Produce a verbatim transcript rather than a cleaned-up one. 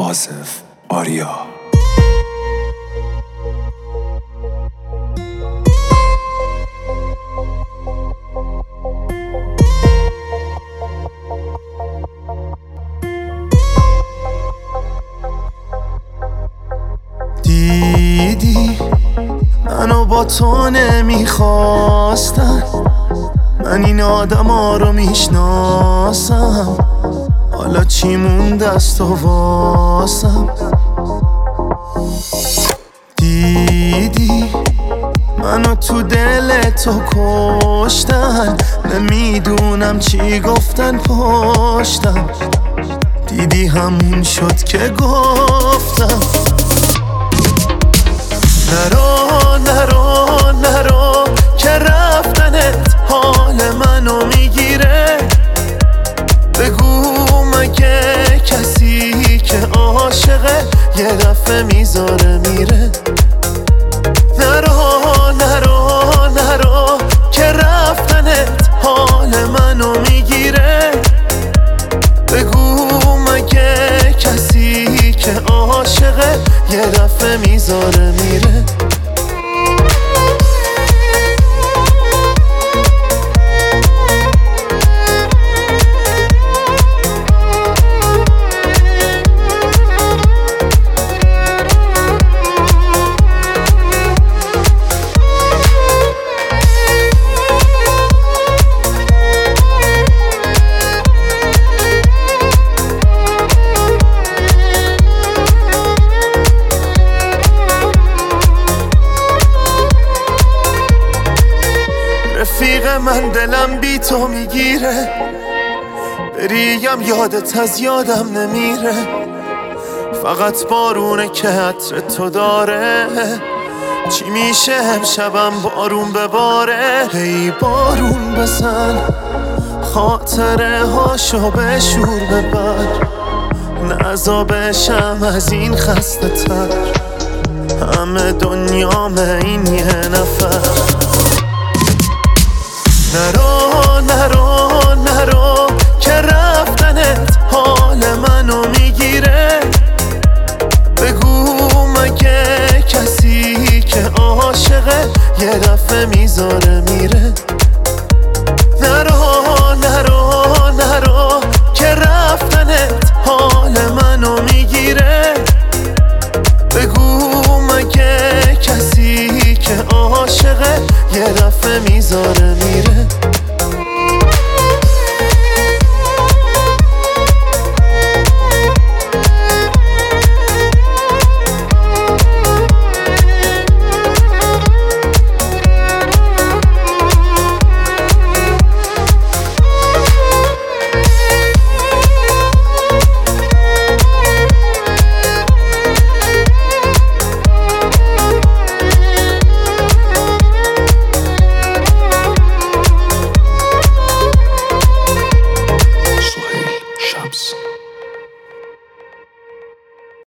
آصف آریا. دیدی منو با تو نمیخواستن، من این آدم ها رو میشناسم، حالا چی مونده است و واسم. دیدی منو تو دل تو کشتن، نمیدونم چی گفتن پشتم، دیدی همون شد که گفتم نرو نرو نرو که رفتنت حال منو میگیره. بگو مگه کسی که عاشقه یه دفعه میذاره میره. نرو نرو نرو که رفتنت حال منو میگیره. بگو مگه کسی که عاشقه یه دفعه میذاره میره. رفیق من دلم بی تو میگیره، بریم یادت از یادم نمیره. فقط بارونه که عطر تو داره، چی میشه امشبم بارون بباره. هی بارون بزن خاطره هاشو به شور ببر، نزا بشم از این خسته تر، همه دنیامه این یه نفر. نرو نرو نرو که رفتنت